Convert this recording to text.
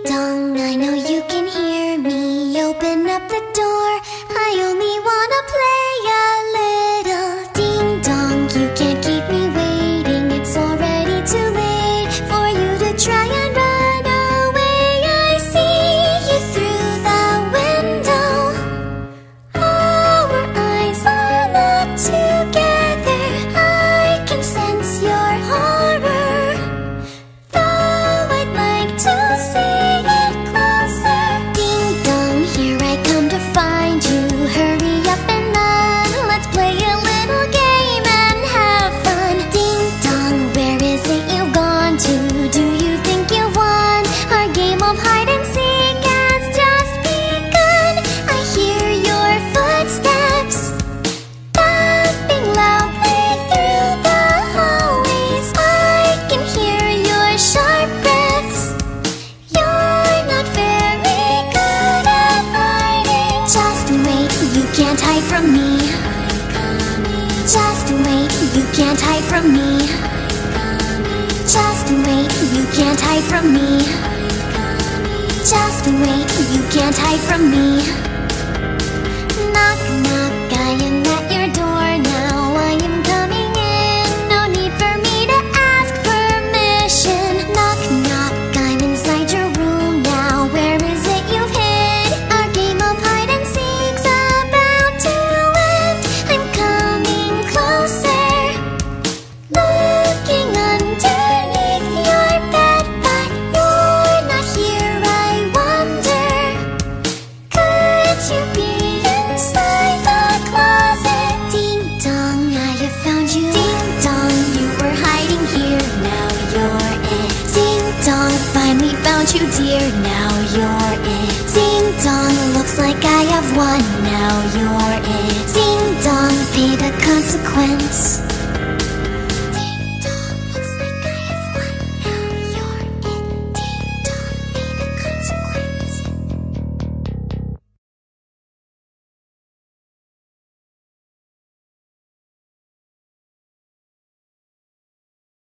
dong, I know you can hear me. Open up the door, I only wanna play a little. Ding dong, you can't keep me waiting. It's already too late for you to try and run away. I see you through the window. Our eyes are not together. I can sense your horror, though I'd like to see it closer. Ding dong, here I come to find you. Hurry up and run, let's play a little game and have fun. Ding dong, where is it you've gone to? Do you think you won? Our game of hide and seek has just begun. I hear your footsteps thumping loudly through the hallways. I can hear your sharp breaths. You're not very good at hiding. Just wait, you can't hide from me. Just wait, you can't hide from me. Just wait, you can't hide from me. Just wait, you can't hide from me. Knock, knock, I am at your door now. I am coming in, no need for me to ask permission. Knock, knock, I'm inside your room now. Where is it you've hid? Our game of hide and seek's about to end. I'm coming closer, looking underneath your bed, but you're not here. I wonder, could you be inside the closet? Ding dong, I have found you. Ding dong, you were hiding here, now you're it. Ding dong, finally found you, dear, now you're it. Ding dong, looks like I have won, now you're it. Ding dong, pay the consequence.